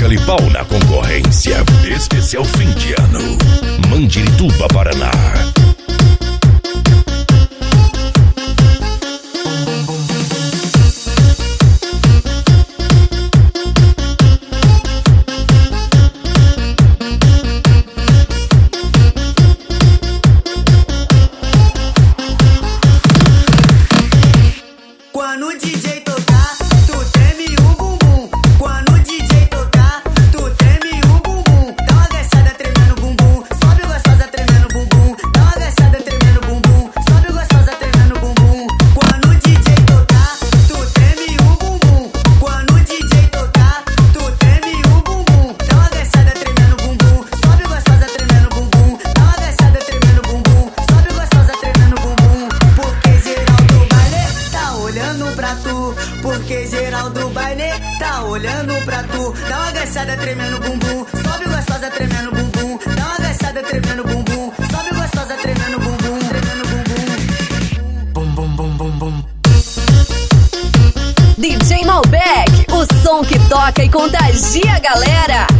Taca-lhe pau na concorrência. Especial fim de ano. Mandirituba, Paraná. Quando o DJ tocar, tu treme o bumbum. Quando o DJ tocar, tu treme o bumbum. Dá uma agachada tremendo o bumbum. Sobe gostosa tremendo o bumbum. Dá uma agachada tremendo o bumbum. Sobe gostosa tremendo o bumbum. Quando o DJ tocar, tu treme o bumbum. Quando o DJ tocar, tu treme o bumbum. Dá uma agachada tremendo o bumbum. Sobe gostosa tremendo o bumbum. Dá uma agachada tremendo o bumbum. Sobe gostosa tremendo o bumbum. Porque geral do baile tá olhando pra tu. Porque geral do baile tá olhando pra tu. Dá uma agachada tremendo o bumbum. Sobe gostosa tremendo o bumbum. Dá uma agachada tremendo o bumbum. Sobe gostosa tremendo o bumbum. Tremendo o bumbum. Bum bum bum bum bum. DJ Malbec, o som que toca e contagia a galera.